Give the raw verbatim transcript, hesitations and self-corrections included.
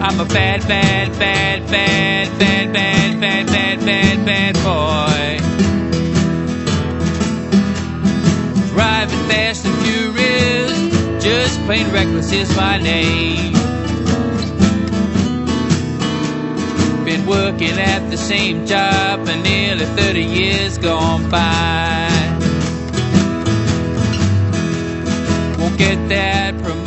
I'm a bad, bad, bad, bad, bad, bad, bad, bad, bad, bad boy. Driving fast and furious, just plain reckless is my name. Been working at the same job for nearly thirty years gone by. Won't get that promotion